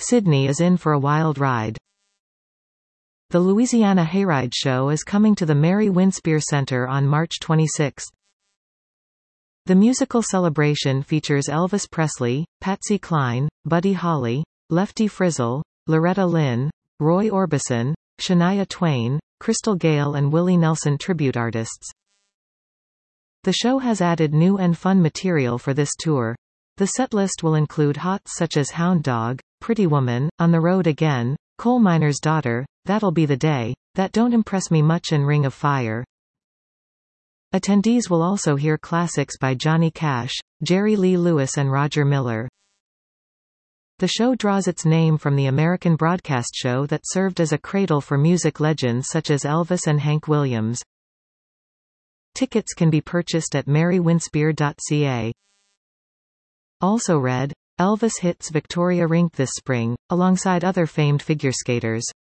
Sydney is in for a wild ride. The Louisiana Hayride Show is coming to the Mary Winspear Center on March 26. The musical celebration features Elvis Presley, Patsy Cline, Buddy Holly, Lefty Frizzle, Loretta Lynn, Roy Orbison, Shania Twain, Crystal Gayle and Willie Nelson tribute artists. The show has added new and fun material for this tour. The setlist will include hots such as Hound Dog, Pretty Woman, On the Road Again, Coal Miner's Daughter, That'll Be the Day, That Don't Impress Me Much and Ring of Fire. Attendees will also hear classics by Johnny Cash, Jerry Lee Lewis and Roger Miller. The show draws its name from the American broadcast show that served as a cradle for music legends such as Elvis and Hank Williams. Tickets can be purchased at marywinspear.ca. Also read, Elvis hits Victoria Rink this spring, alongside other famed figure skaters.